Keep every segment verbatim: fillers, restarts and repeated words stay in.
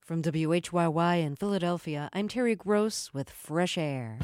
From W H Y Y in Philadelphia, I'm Terry Gross with Fresh Air.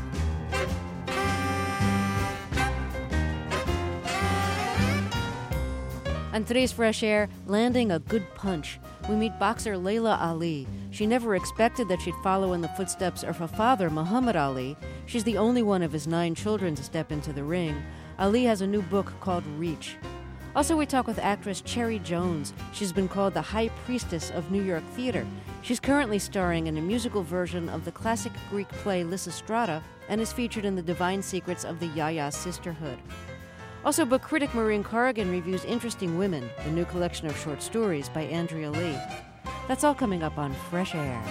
On today's Fresh Air, landing a good punch. We meet boxer Laila Ali. She never expected that she'd follow in the footsteps of her father, Muhammad Ali. She's the only one of his nine children to step into the ring. Ali has a new book called Reach. Also, we talk with actress Cherry Jones. She's been called the High Priestess of New York theater. She's currently starring in a musical version of the classic Greek play Lysistrata and is featured in The Divine Secrets of the Yaya Sisterhood. Also, book critic Maureen Corrigan reviews Interesting Women, the new collection of short stories by Andrea Lee. That's all coming up on Fresh Air.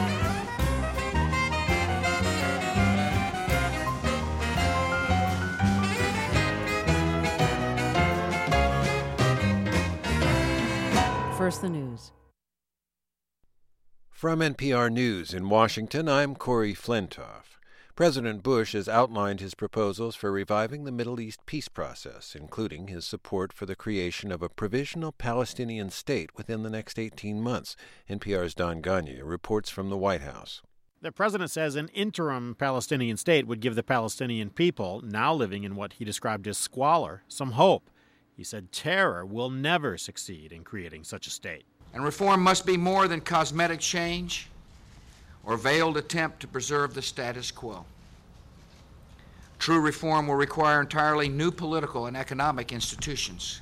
First, the news. From N P R News in Washington, I'm Corey Flintoff. President Bush has outlined his proposals for reviving the Middle East peace process, including his support for the creation of a provisional Palestinian state within the next eighteen months. N P R's Don Gonyea reports from the White House. The president says an interim Palestinian state would give the Palestinian people, now living in what he described as squalor, some hope. He said terror will never succeed in creating such a state. And reform must be more than cosmetic change or veiled attempt to preserve the status quo. True reform will require entirely new political and economic institutions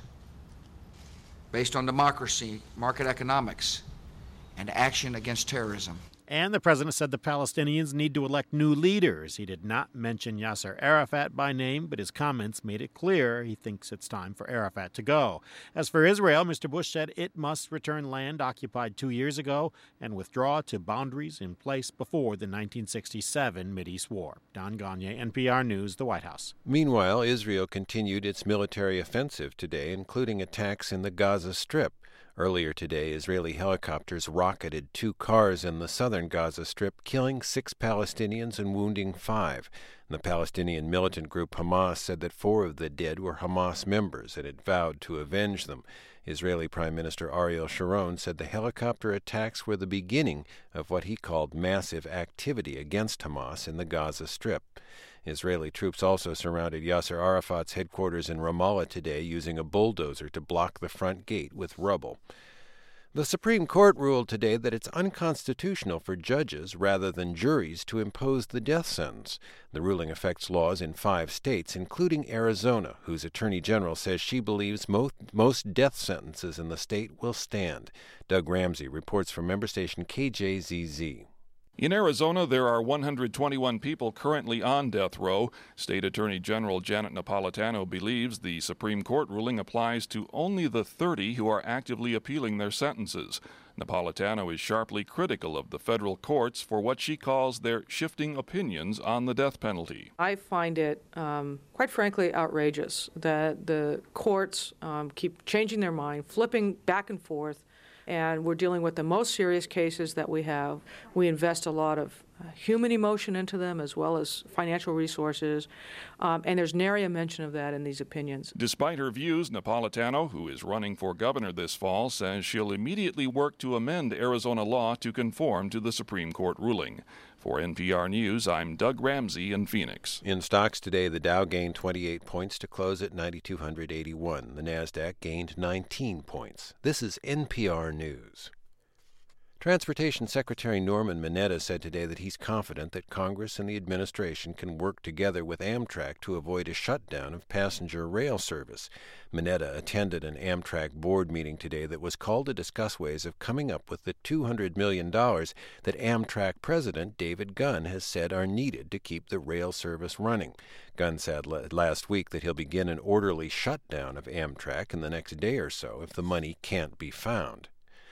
based on democracy, market economics, and action against terrorism. And the president said the Palestinians need to elect new leaders. He did not mention Yasser Arafat by name, but his comments made it clear he thinks it's time for Arafat to go. As for Israel, Mister Bush said it must return land occupied two years ago and withdraw to boundaries in place before the nineteen sixty-seven Mideast War. Don Gonyea, N P R News, the White House. Meanwhile, Israel continued its military offensive today, including attacks in the Gaza Strip. Earlier today, Israeli helicopters rocketed two cars in the southern Gaza Strip, killing six Palestinians and wounding five. The Palestinian militant group Hamas said that four of the dead were Hamas members and had vowed to avenge them. Israeli Prime Minister Ariel Sharon said the helicopter attacks were the beginning of what he called massive activity against Hamas in the Gaza Strip. Israeli troops also surrounded Yasser Arafat's headquarters in Ramallah today, using a bulldozer to block the front gate with rubble. The Supreme Court ruled today that it's unconstitutional for judges rather than juries to impose the death sentence. The ruling affects laws in five states, including Arizona, whose attorney general says she believes most, most death sentences in the state will stand. Doug Ramsey reports from member station K J Z Z. In Arizona, there are one hundred twenty-one people currently on death row. State Attorney General Janet Napolitano believes the Supreme Court ruling applies to only the thirty who are actively appealing their sentences. Napolitano is sharply critical of the federal courts for what she calls their shifting opinions on the death penalty. I find it, um, quite frankly, outrageous that the courts um, keep changing their mind, flipping back and forth. And we're dealing with the most serious cases that we have. We invest a lot of uh, human emotion into them as well as financial resources, um, and there's nary a mention of that in these opinions. Despite her views, Napolitano, who is running for governor this fall, says she'll immediately work to amend Arizona law to conform to the Supreme Court ruling. For N P R News, I'm Doug Ramsey in Phoenix. In stocks today, the Dow gained twenty-eight points to close at nine thousand two hundred eighty-one. The Nasdaq gained nineteen points. This is N P R News. Transportation Secretary Norman Mineta said today that he's confident that Congress and the administration can work together with Amtrak to avoid a shutdown of passenger rail service. Mineta attended an Amtrak board meeting today that was called to discuss ways of coming up with the two hundred million dollars that Amtrak President David Gunn has said are needed to keep the rail service running. Gunn said last week that he'll begin an orderly shutdown of Amtrak in the next day or so if the money can't be found.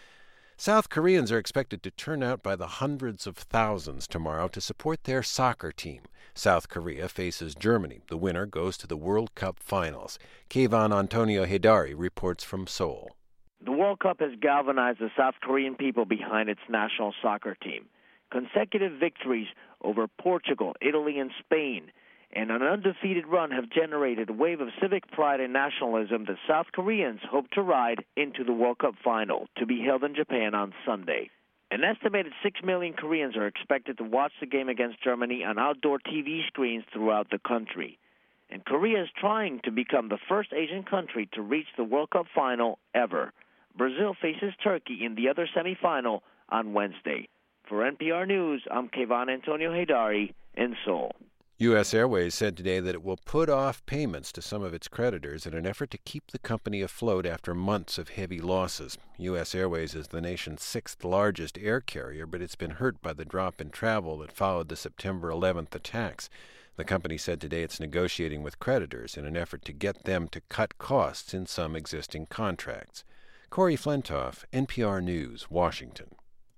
South Koreans are expected to turn out by the hundreds of thousands tomorrow to support their soccer team. South Korea faces Germany. The winner goes to the World Cup finals. Kayvon Antonio Hedari reports from Seoul. The World Cup has galvanized the South Korean people behind its national soccer team. Consecutive victories over Portugal, Italy, and Spain, and an undefeated run have generated a wave of civic pride and nationalism that South Koreans hope to ride into the World Cup final to be held in Japan on Sunday. An estimated six million Koreans are expected to watch the game against Germany on outdoor T V screens throughout the country. And Korea is trying to become the first Asian country to reach the World Cup final ever. Brazil faces Turkey in the other semifinal on Wednesday. For N P R News, I'm Kayvon Antonio Haydari in Seoul. U S Airways said today that it will put off payments to some of its creditors in an effort to keep the company afloat after months of heavy losses. U S Airways is the nation's sixth largest air carrier, but it's been hurt by the drop in travel that followed the September eleventh attacks. The company said today it's negotiating with creditors in an effort to get them to cut costs in some existing contracts. Corey Flentoff, N P R News, Washington.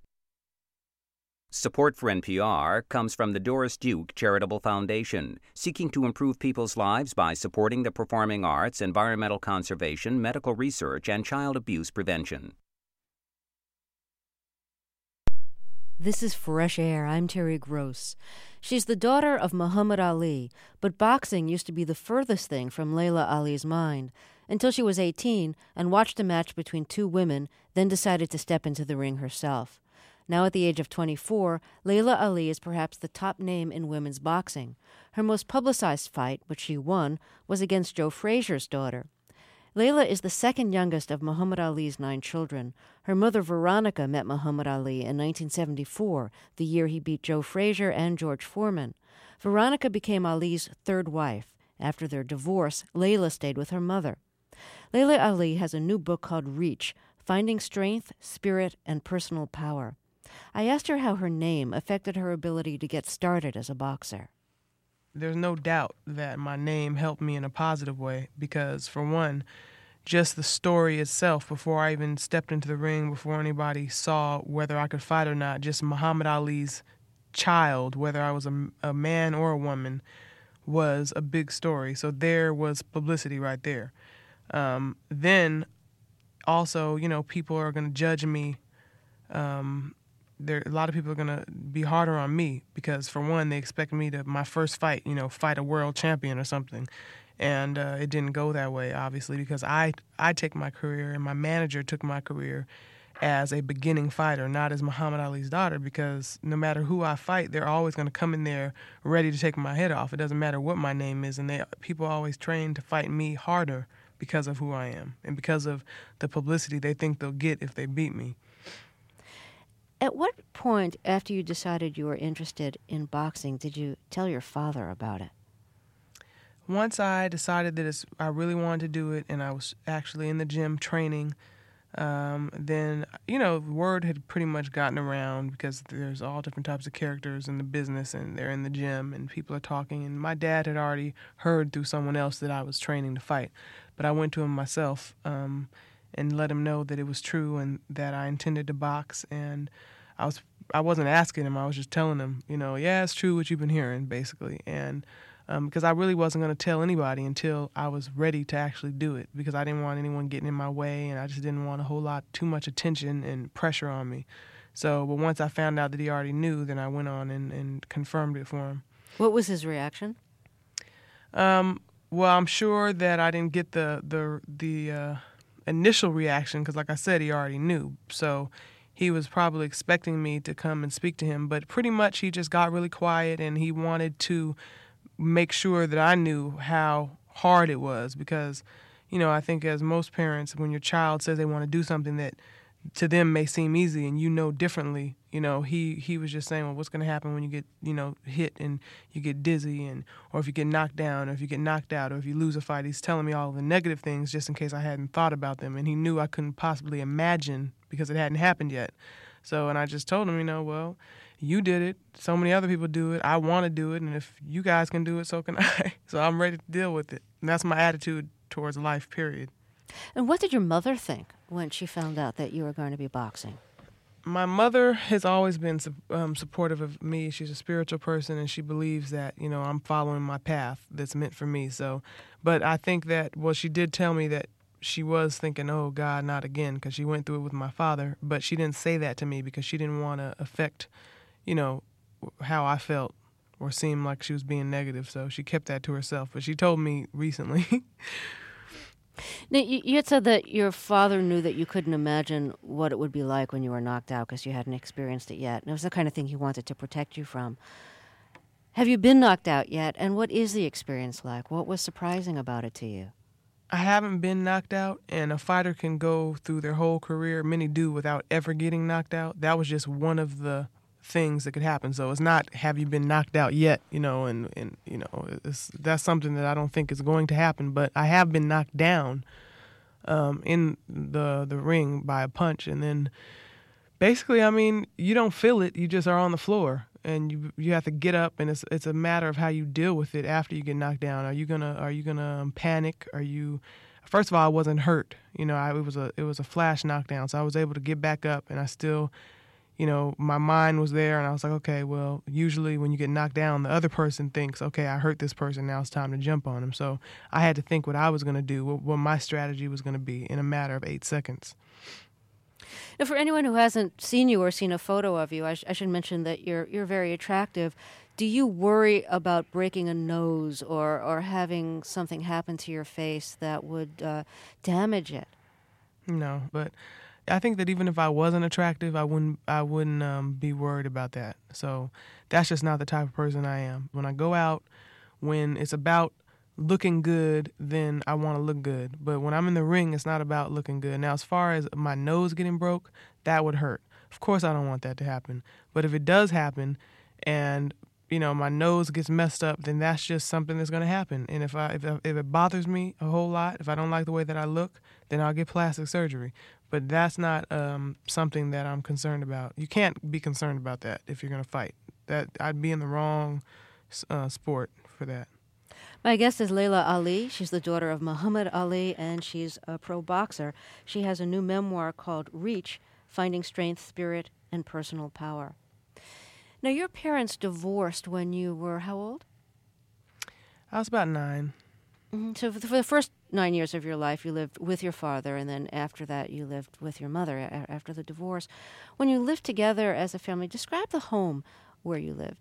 Support for N P R comes from the Doris Duke Charitable Foundation, seeking to improve people's lives by supporting the performing arts, environmental conservation, medical research, and child abuse prevention. This is Fresh Air. I'm Terry Gross. She's the daughter of Muhammad Ali, but boxing used to be the furthest thing from Laila Ali's mind, until she was eighteen and watched a match between two women, then decided to step into the ring herself. Now at the age of twenty-four, Laila Ali is perhaps the top name in women's boxing. Her most publicized fight, which she won, was against Joe Frazier's daughter. Laila is the second youngest of Muhammad Ali's nine children. Her mother, Veronica, met Muhammad Ali in nineteen seventy-four, the year he beat Joe Frazier and George Foreman. Veronica became Ali's third wife. After their divorce, Laila stayed with her mother. Laila Ali has a new book called Reach, Finding Strength, Spirit, and Personal Power. I asked her how her name affected her ability to get started as a boxer. There's no doubt that my name helped me in a positive way because, for one, just the story itself, before I even stepped into the ring, before anybody saw whether I could fight or not, just Muhammad Ali's child, whether I was a, a man or a woman, was a big story. So there was publicity right there. Um, then also, you know, people are going to judge me. Um, there, a lot of people are going to be harder on me because, for one, they expect me to, my first fight, you know, fight a world champion or something. And uh, it didn't go that way, obviously, because I, I take my career and my manager took my career as a beginning fighter, not as Muhammad Ali's daughter, because no matter who I fight, they're always going to come in there ready to take my head off. It doesn't matter what my name is, and they people always train to fight me harder because of who I am and because of the publicity they think they'll get if they beat me. At what point, after you decided you were interested in boxing, did you tell your father about it? Once I decided that it's, I really wanted to do it, and I was actually in the gym training, um, then, you know, word had pretty much gotten around because there's all different types of characters in the business, and they're in the gym, and people are talking. And my dad had already heard through someone else that I was training to fight. But I went to him myself um, and let him know that it was true and that I intended to box. And I was I wasn't asking him. I was just telling him, you know, yeah, it's true what you've been hearing, basically. And um, because I really wasn't going to tell anybody until I was ready to actually do it, because I didn't want anyone getting in my way, and I just didn't want a whole lot, too much attention and pressure on me. So, but once I found out that he already knew, then I went on and, and confirmed it for him. What was his reaction? Um, well, I'm sure that I didn't get the the the uh, initial reaction because, like I said, he already knew. So he was probably expecting me to come and speak to him, but pretty much he just got really quiet, and he wanted to make sure that I knew how hard it was because, you know, I think as most parents, when your child says they want to do something that to them may seem easy and you know differently, you know, he, he was just saying, well, what's going to happen when you get, you know, hit and you get dizzy, and or if you get knocked down, or if you get knocked out, or if you lose a fight. He's telling me all the negative things just in case I hadn't thought about them, and he knew I couldn't possibly imagine because it hadn't happened yet. So, and I just told him, you know, well, you did it. So many other people do it. I want to do it. And if you guys can do it, so can I. So I'm ready to deal with it. And that's my attitude towards life, period. And what did your mother think when she found out that you were going to be boxing? My mother has always been um, supportive of me. She's a spiritual person, and she believes that, you know, I'm following my path that's meant for me. So, but I think that, well, she did tell me that she was thinking, oh, God, not again, because she went through it with my father. But she didn't say that to me because she didn't want to affect, you know, how I felt or seem like she was being negative. So she kept that to herself. But she told me recently. Now, you, you had said that your father knew that you couldn't imagine what it would be like when you were knocked out because you hadn't experienced it yet. And it was the kind of thing he wanted to protect you from. Have you been knocked out yet? And what is the experience like? What was surprising about it to you? I haven't been knocked out, and a fighter can go through their whole career, many do, without ever getting knocked out. That was just one of the things that could happen. So it's not, have you been knocked out yet, you know, and, and you know, it's, that's something that I don't think is going to happen. But I have been knocked down um, in the the ring by a punch. And then basically, I mean, you don't feel it. You just are on the floor. And you you have to get up, and it's it's a matter of how you deal with it after you get knocked down. Are you gonna are you gonna um, panic? Are you? First of all, I wasn't hurt. You know, I, it was a it was a flash knockdown, so I was able to get back up, and I still, you know, my mind was there, and I was like, okay, well, usually when you get knocked down, the other person thinks, okay, I hurt this person, now it's time to jump on him. So I had to think what I was gonna do, what, what my strategy was gonna be in a matter of eight seconds. Now, for anyone who hasn't seen you or seen a photo of you, I, sh- I should mention that you're you're very attractive. Do you worry about breaking a nose or, or having something happen to your face that would uh, damage it? No, but I think that even if I wasn't attractive, I wouldn't I wouldn't um, be worried about that. So that's just not the type of person I am. When I go out, when it's about looking good, then I want to look good. But when I'm in the ring, it's not about looking good. Now, as far as my nose getting broke, that would hurt. Of course, I don't want that to happen. But if it does happen and, you know, my nose gets messed up, then that's just something that's going to happen. And if I if, if it bothers me a whole lot, if I don't like the way that I look, then I'll get plastic surgery. But that's not um, something that I'm concerned about. You can't be concerned about that if you're going to fight. That I'd be in the wrong uh, sport for that. My guest is Laila Ali. She's the daughter of Muhammad Ali, and she's a pro boxer. She has a new memoir called Reach, Finding Strength, Spirit, and Personal Power. Now, your parents divorced when you were how old? I was about nine. Mm-hmm. So for the, for the first nine years of your life, you lived with your father, and then after that, you lived with your mother a- after the divorce. When you lived together as a family, describe the home where you lived.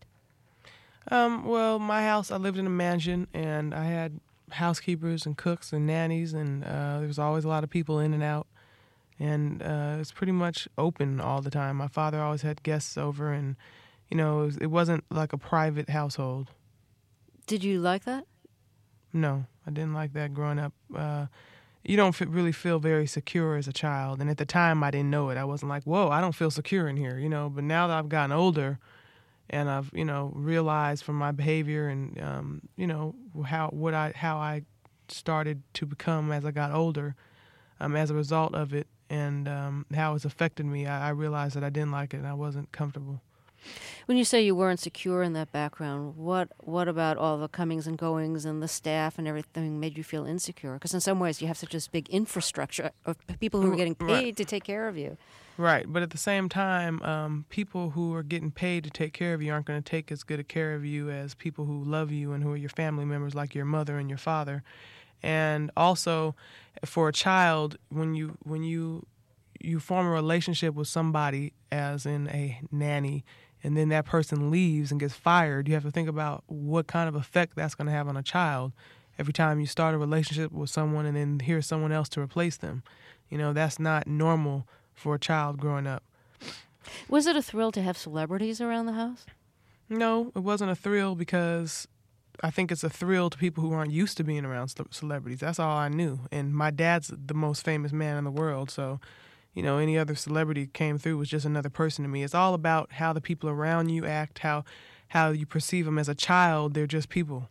Um, well, my house, I lived in a mansion, and I had housekeepers and cooks and nannies, and uh, there was always a lot of people in and out. And uh, it was pretty much open all the time. My father always had guests over, and, you know, it, was, it wasn't like a private household. Did you like that? No, I didn't like that growing up. Uh, you don't f- really feel very secure as a child. And at the time, I didn't know it. I wasn't like, whoa, I don't feel secure in here, you know. But now that I've gotten older, and I've, you know, realized from my behavior and, um, you know, how what I how I started to become as I got older, um, as a result of it, and um, how it's affected me, I, I realized that I didn't like it and I wasn't comfortable. When you say you weren't secure in that background, what what about all the comings and goings and the staff and everything made you feel insecure? Because in some ways you have such a big infrastructure of people who are getting paid right. to take care of you. Right, but at the same time, um, people who are getting paid to take care of you aren't going to take as good a care of you as people who love you and who are your family members, like your mother and your father. And also, for a child, when you when you you form a relationship with somebody, as in a nanny, and then that person leaves and gets fired, you have to think about what kind of effect that's going to have on a child. Every time you start a relationship with someone and then here's someone else to replace them, you know, that's not normal for a child growing up. Was it a thrill to have celebrities around the house? No, it wasn't a thrill because I think it's a thrill to people who aren't used to being around celebrities. That's all I knew. And my dad's the most famous man in the world, so, you know, any other celebrity came through was just another person to me. It's all about how the people around you act, how how you perceive them as a child. They're just people.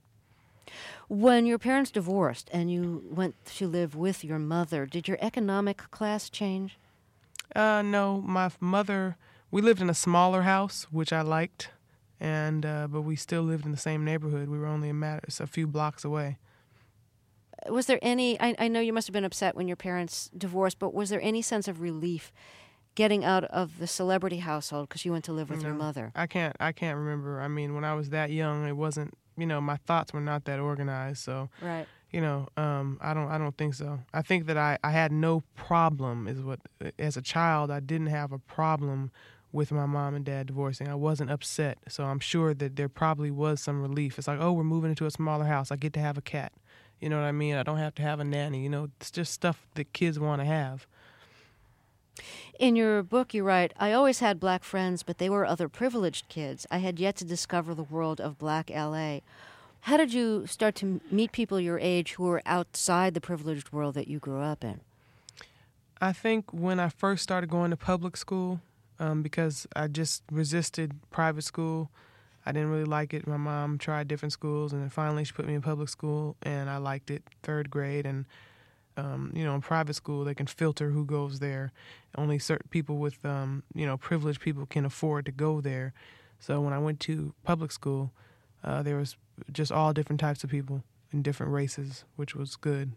When your parents divorced and you went to live with your mother, did your economic class change? Uh, no, my mother, we lived in a smaller house, which I liked, and uh, but we still lived in the same neighborhood. We were only a, matter, a few blocks away. Was there any, I, I know you must have been upset when your parents divorced, but was there any sense of relief getting out of the celebrity household because you went to live with no, your mother? I can't, I can't remember. I mean, when I was that young, it wasn't, you know, my thoughts were not that organized, so. Right. You know, um, I don't. I don't think so. I think that I, I had no problem. Is what as a child I didn't have a problem with my mom and dad divorcing. I wasn't upset. So I'm sure that there probably was some relief. It's like, oh, we're moving into a smaller house. I get to have a cat. You know what I mean? I don't have to have a nanny. You know, it's just stuff that kids want to have. In your book, you write, I always had black friends, but they were other privileged kids. I had yet to discover the world of black L A. How did you start to meet people your age who were outside the privileged world that you grew up in? I think when I first started going to public school, um, because I just resisted private school. I didn't really like it. My mom tried different schools, and then finally she put me in public school, and I liked it, third grade. And, um, you know, in private school, they can filter who goes there. Only certain people with, um, you know, privileged people can afford to go there. So when I went to public school, uh, there was just all different types of people in different races, which was good.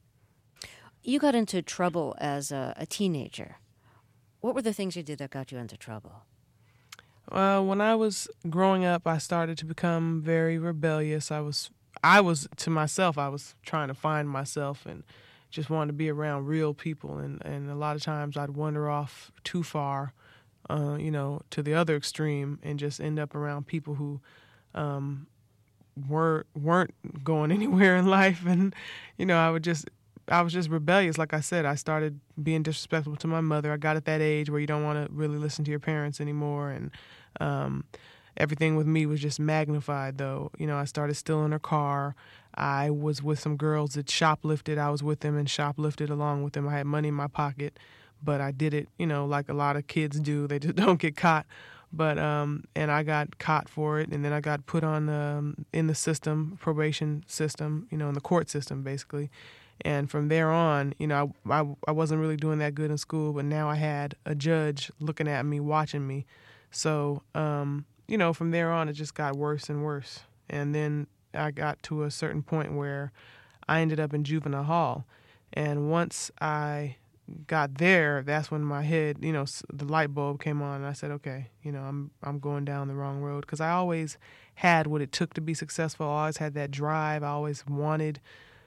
You got into trouble as a, a teenager. What were the things you did that got you into trouble? Uh, when I was growing up, I started to become very rebellious. I was, I was to myself, I was trying to find myself and just wanted to be around real people. And, and a lot of times I'd wander off too far, uh, you know, to the other extreme and just end up around people who um, weren't, weren't going anywhere in life. And, you know, I would just... I was just rebellious. Like I said, I started being disrespectful to my mother. I got at that age where you don't want to really listen to your parents anymore. And um, everything with me was just magnified, though. You know, I started stealing her car. I was with some girls that shoplifted. I was with them and shoplifted along with them. I had money in my pocket, but I did it, you know, like a lot of kids do. They just don't get caught. But, um, and I got caught for it. And then I got put on um, in the system, probation system, you know, in the court system, basically. And from there on, you know, I, I, I wasn't really doing that good in school, but now I had a judge looking at me, watching me. So, um, you know, from there on, it just got worse and worse. And then I got to a certain point where I ended up in juvenile hall. And once I got there, that's when my head, you know, the light bulb came on. And I said, okay, you know, I'm I'm going down the wrong road. Because I always had what it took to be successful. I always had that drive. I always wanted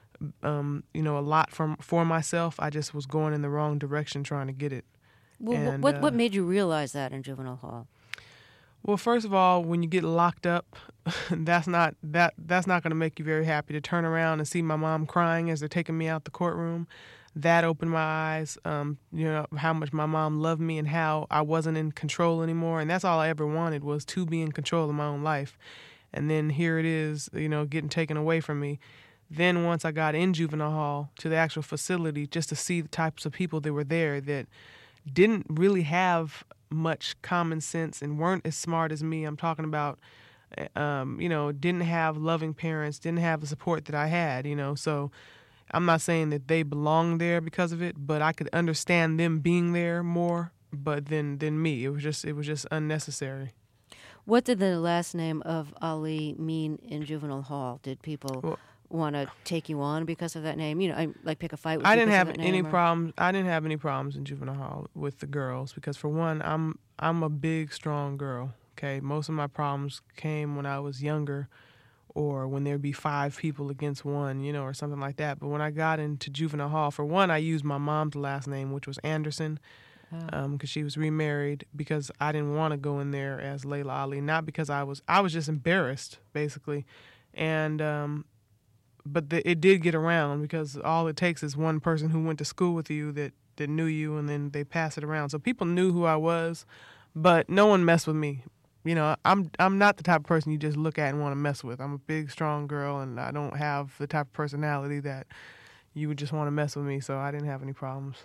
Um, you know, a lot from for myself. I just was going in the wrong direction trying to get it. Well, and, what uh, what made you realize that in juvenile hall? Well, first of all, when you get locked up, that's not that that's not going to make you very happy. To turn around and see my mom crying as they're taking me out the courtroom, that opened my eyes. Um, you know, how much my mom loved me and how I wasn't in control anymore. And that's all I ever wanted, was to be in control of my own life. And then here it is, you know, getting taken away from me. Then once I got in juvenile hall to the actual facility, just to see the types of people that were there that didn't really have much common sense and weren't as smart as me. I'm talking about, um, you know, didn't have loving parents, didn't have the support that I had, you know. So I'm not saying that they belonged there because of it, but I could understand them being there more, but than than me. It was just it was just unnecessary. What did the last name of Ali mean in juvenile hall? Did people well, want to take you on because of that name? You know, I, like pick a fight with you I didn't have any or? problems. I didn't have any problems in juvenile hall with the girls because, for one, I'm I'm a big, strong girl. Okay, most of my problems came when I was younger, or when there'd be five people against one, you know, or something like that. But when I got into juvenile hall, for one, I used my mom's last name, which was Anderson, because oh. um, she was remarried. Because I didn't want to go in there as Layla Ali, not because I was I was just embarrassed, basically, and. Um, But the, it did get around because all it takes is one person who went to school with you that, that knew you, and then they pass it around. So people knew who I was, but no one messed with me. You know, I'm I'm not the type of person you just look at and want to mess with. I'm a big, strong girl, and I don't have the type of personality that you would just want to mess with me. So I didn't have any problems.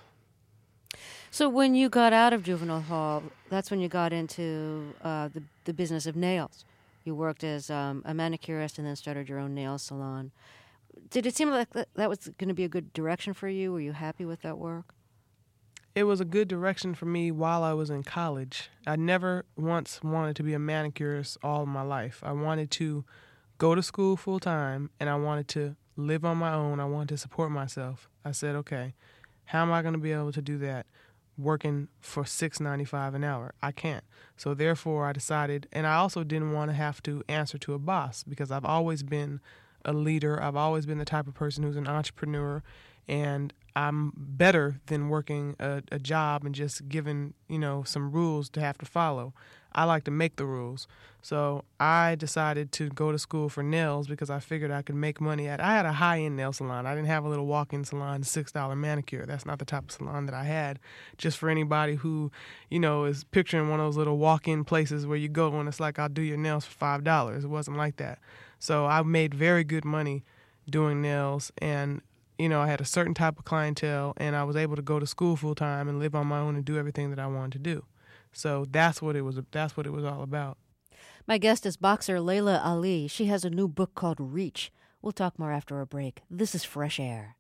So when you got out of juvenile hall, that's when you got into uh, the the business of nails. You worked as um, a manicurist and then started your own nail salon. Did it seem like that was going to be a good direction for you? Were you happy with that work? It was a good direction for me while I was in college. I never once wanted to be a manicurist all of my life. I wanted to go to school full time, and I wanted to live on my own. I wanted to support myself. I said, okay, how am I going to be able to do that working for six dollars and ninety-five cents an hour? I can't. So therefore I decided, and I also didn't want to have to answer to a boss because I've always been a leader. I've always been the type of person who's an entrepreneur, and I'm better than working a, a job and just giving, you know, some rules to have to follow. I like to make the rules. So I decided to go to school for nails because I figured I could make money at. I had a high-end nail salon. I didn't have a little walk-in salon, six dollar manicure. That's not the type of salon that I had. Just for anybody who, you know, is picturing one of those little walk-in places where you go and it's like, I'll do your nails for five dollars. It wasn't like that. So I made very good money doing nails, and you know, I had a certain type of clientele, and I was able to go to school full time and live on my own and do everything that I wanted to do. So that's what it was. That's what it was all about. My guest is boxer Laila Ali. She has a new book called Reach. We'll talk more after a break. This is Fresh Air.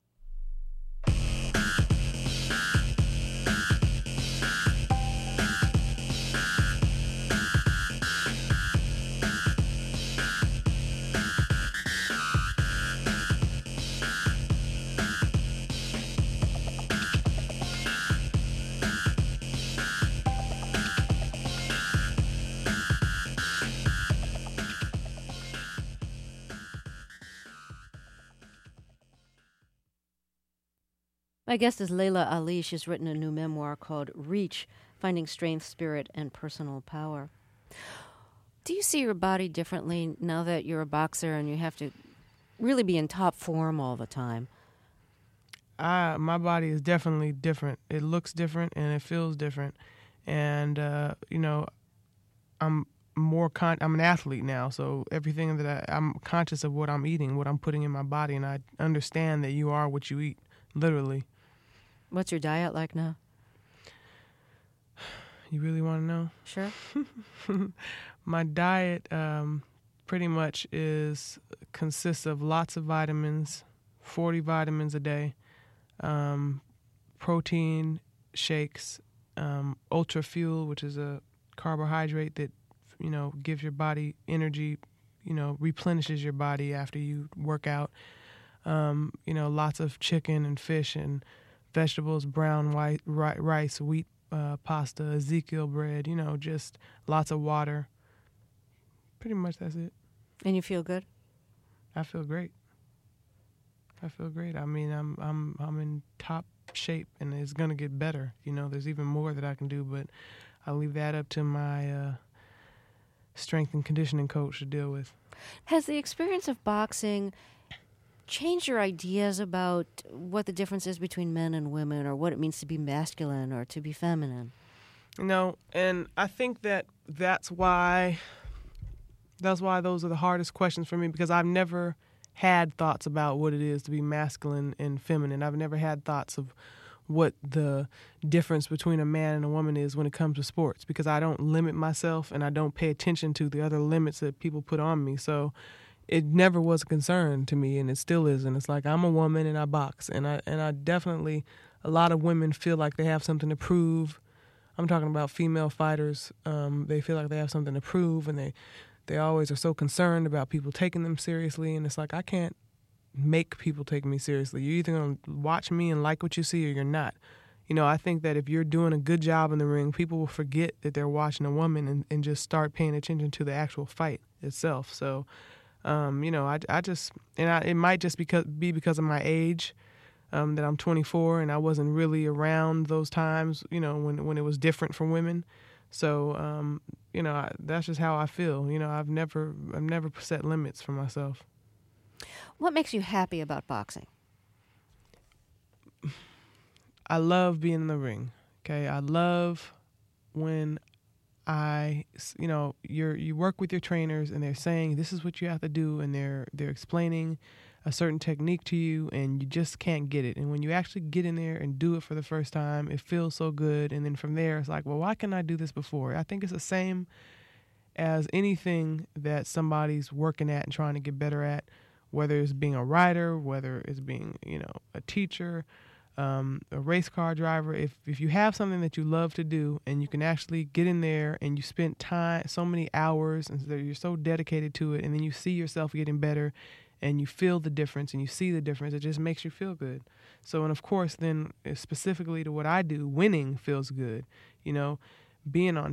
My guest is Laila Ali. She's written a new memoir called Reach, Finding Strength, Spirit, and Personal Power. Do you see your body differently now that you're a boxer and you have to really be in top form all the time? I, my body is definitely different. It looks different and it feels different. And, uh, you know, I'm more con- I'm an athlete now, so everything that I, I'm conscious of what I'm eating, what I'm putting in my body, and I understand that you are what you eat, literally. What's your diet like now? You really want to know? Sure. My diet um, pretty much is consists of lots of vitamins, forty vitamins a day, um, protein shakes, um, Ultra Fuel, which is a carbohydrate that, you know, gives your body energy, you know, replenishes your body after you work out. Um, you know, lots of chicken and fish and vegetables, brown, white, ri- rice, wheat, uh, pasta, Ezekiel bread, you know, just lots of water. Pretty much that's it. And you feel good? I feel great. I feel great. I mean, I'm I'm I'm in top shape, and it's gonna get better. You know, there's even more that I can do, but I'll leave that up to my uh, strength and conditioning coach to deal with. Has the experience of boxing change your ideas about what the difference is between men and women, or what it means to be masculine or to be feminine? You know, and I think that that's why that's why those are the hardest questions for me, because I've never had thoughts about what it is to be masculine and feminine. I've never had thoughts of what the difference between a man and a woman is when it comes to sports, because I don't limit myself and I don't pay attention to the other limits that people put on me. So it never was a concern to me, and it still isn't. It's like, I'm a woman and I box, and I and I definitely, a lot of women feel like they have something to prove. I'm talking about female fighters. Um, they feel like they have something to prove, and they, they always are so concerned about people taking them seriously, and it's like, I can't make people take me seriously. You're either going to watch me and like what you see, or you're not. You know, I think that if you're doing a good job in the ring, people will forget that they're watching a woman and, and just start paying attention to the actual fight itself. So, Um, you know, I, I just, and I, it might just because, be because of my age, um, that I'm twenty-four and I wasn't really around those times, you know, when when it was different for women. So, um, you know, I, that's just how I feel. You know, I've never, I've never set limits for myself. What makes you happy about boxing? I love being in the ring. Okay, I love when I, you know, you're you work with your trainers and they're saying this is what you have to do, and they're they're explaining a certain technique to you, and you just can't get it. And when you actually get in there and do it for the first time, it feels so good. And then from there, it's like, well, why can't I do this before? I think it's the same as anything that somebody's working at and trying to get better at, whether it's being a writer, whether it's being, you know, a teacher, Um, a race car driver. If if you have something that you love to do and you can actually get in there and you spend time, so many hours, and so you're so dedicated to it, and then you see yourself getting better and you feel the difference and you see the difference, it just makes you feel good. So, and of course, then specifically to what I do, winning feels good. You know, being on top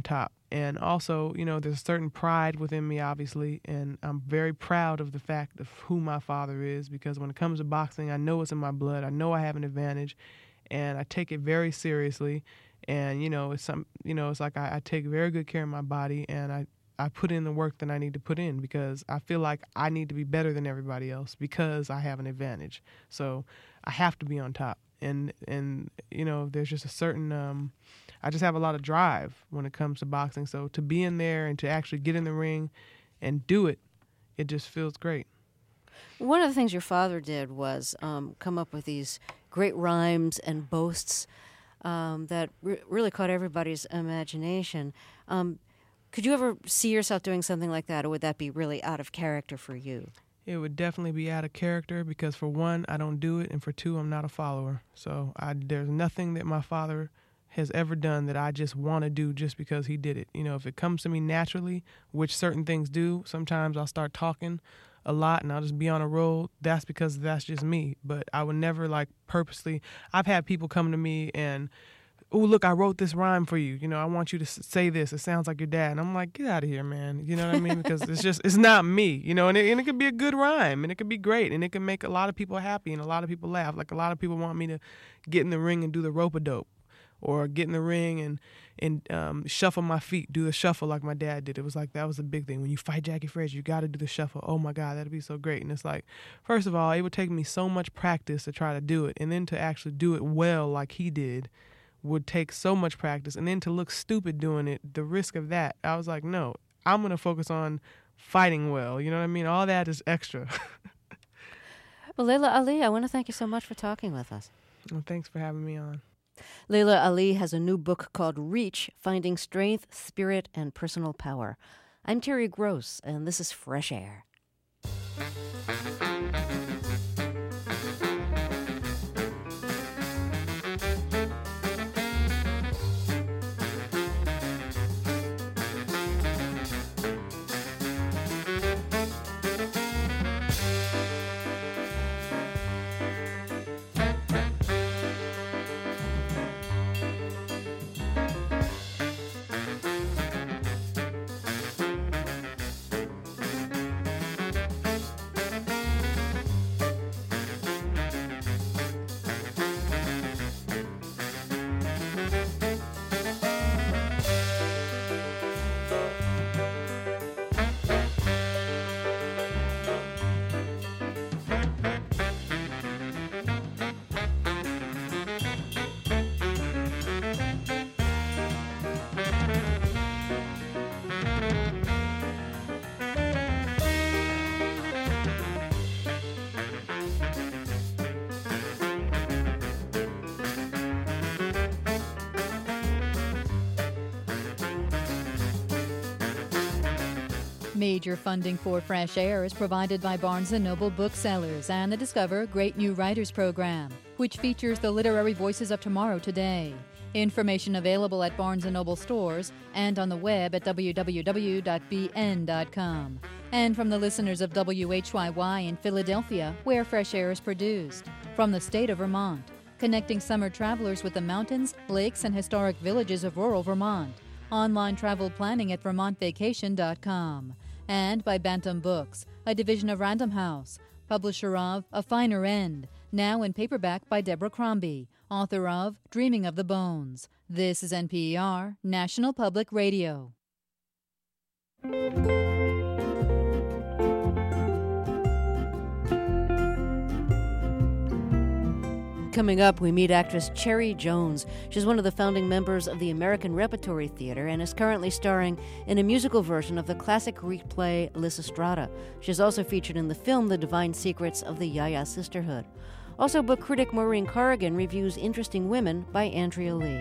And also, you know, there's a certain pride within me, obviously, and I'm very proud of the fact of who my father is, because when it comes to boxing, I know it's in my blood. I know I have an advantage, and I take it very seriously. And, you know, it's some, you know, it's like I, I take very good care of my body, and I, I put in the work that I need to put in, because I feel like I need to be better than everybody else because I have an advantage. So I have to be on top. And, and you know, there's just a certain, um, I just have a lot of drive when it comes to boxing. So to be in there and to actually get in the ring and do it, it just feels great. One of the things your father did was um, come up with these great rhymes and boasts um, that re- really caught everybody's imagination. Um, could you ever see yourself doing something like that, or would that be really out of character for you? It would definitely be out of character because, for one, I don't do it, and for two, I'm not a follower. So I, there's nothing that my father has ever done that I just want to do just because he did it. You know, if it comes to me naturally, which certain things do, sometimes I'll start talking a lot and I'll just be on a roll. That's because that's just me. But I would never, like, purposely. I've had people come to me and, oh, look, I wrote this rhyme for you. You know, I want you to say this. It sounds like your dad. And I'm like, get out of here, man. You know what I mean? Because it's just, it's not me, you know, and it, and it could be a good rhyme and it could be great and it can make a lot of people happy and a lot of people laugh. Like, a lot of people want me to get in the ring and do the rope-a-dope, or get in the ring and, and um, shuffle my feet, do the shuffle like my dad did. It was like, that was a big thing. When you fight Jackie Frazier, you got to do the shuffle. Oh, my God, that'd be so great. And it's like, first of all, it would take me so much practice to try to do it. And then to actually do it well like he did would take so much practice. And then to look stupid doing it, the risk of that, I was like, no, I'm going to focus on fighting well. You know what I mean? All that is extra. Well, Laila Ali, I want to thank you so much for talking with us. Well, thanks for having me on. Laila Ali has a new book called Reach, Finding Strength, Spirit, and Personal Power. I'm Terry Gross, and this is Fresh Air. Major funding for Fresh Air is provided by Barnes and Noble Booksellers and the Discover Great New Writers program, which features the literary voices of tomorrow today. Information available at Barnes and Noble stores and on the web at w w w dot b n dot com. And from the listeners of W H Y Y in Philadelphia, where Fresh Air is produced. From the state of Vermont, connecting summer travelers with the mountains, lakes, and historic villages of rural Vermont. Online travel planning at vermont vacation dot com. And by Bantam Books, a division of Random House, publisher of A Finer End, now in paperback by Deborah Crombie, author of Dreaming of the Bones. This is N P R, National Public Radio. Coming up, we meet actress Cherry Jones. She's one of the founding members of the American Repertory Theater and is currently starring in a musical version of the classic Greek play Lysistrata. She's also featured in the film The Divine Secrets of the Yaya Sisterhood. Also, book critic Maureen Corrigan reviews Interesting Women by Andrea Lee.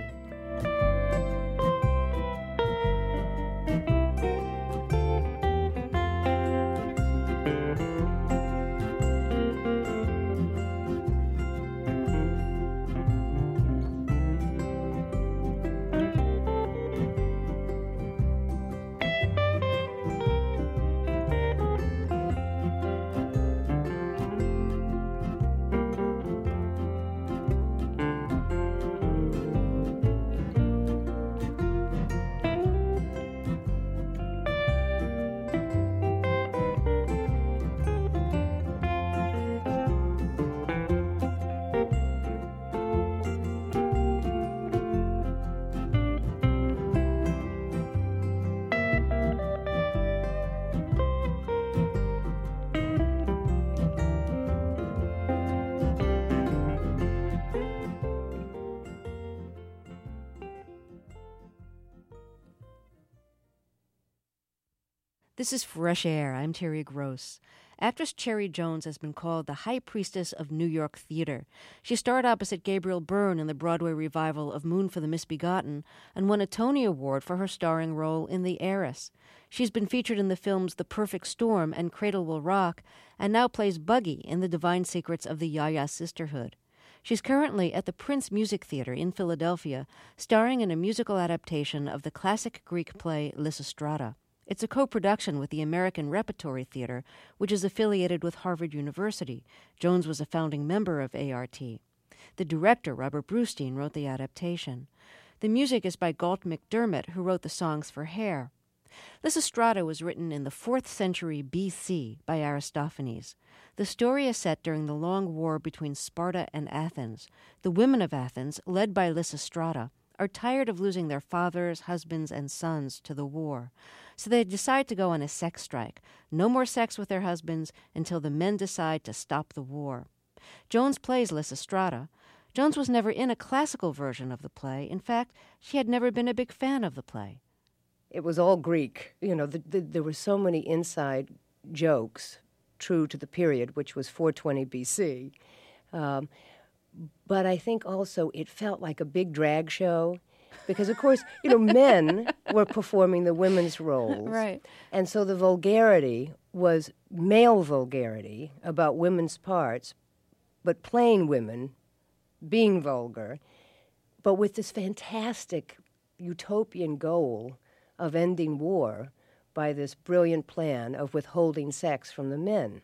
This is Fresh Air. I'm Terry Gross. Actress Cherry Jones has been called the High Priestess of New York theater. She starred opposite Gabriel Byrne in the Broadway revival of Moon for the Misbegotten and won a Tony Award for her starring role in The Heiress. She's been featured in the films The Perfect Storm and Cradle Will Rock, and now plays Buggy in The Divine Secrets of the Ya-Ya Sisterhood. She's currently at the Prince Music Theater in Philadelphia, starring in a musical adaptation of the classic Greek play Lysistrata. It's a co-production with the American Repertory Theater, which is affiliated with Harvard University. Jones was a founding member of A R T. The director, Robert Brustein, wrote the adaptation. The music is by Galt McDermott, who wrote the songs for Hair. Lysistrata was written in the fourth century B C by Aristophanes. The story is set during the long war between Sparta and Athens. The women of Athens, led by Lysistrata, are tired of losing their fathers, husbands, and sons to the war. So they decide to go on a sex strike. No more sex with their husbands until the men decide to stop the war. Jones plays Lysistrata. Jones was never in a classical version of the play. In fact, she had never been a big fan of the play. It was all Greek. You know, the, the, there were so many inside jokes true to the period, which was four twenty B C. Um, but I think also it felt like a big drag show. Because, of course, you know, men were performing the women's roles. Right. And so the vulgarity was male vulgarity about women's parts, but plain women being vulgar, but with this fantastic utopian goal of ending war by this brilliant plan of withholding sex from the men.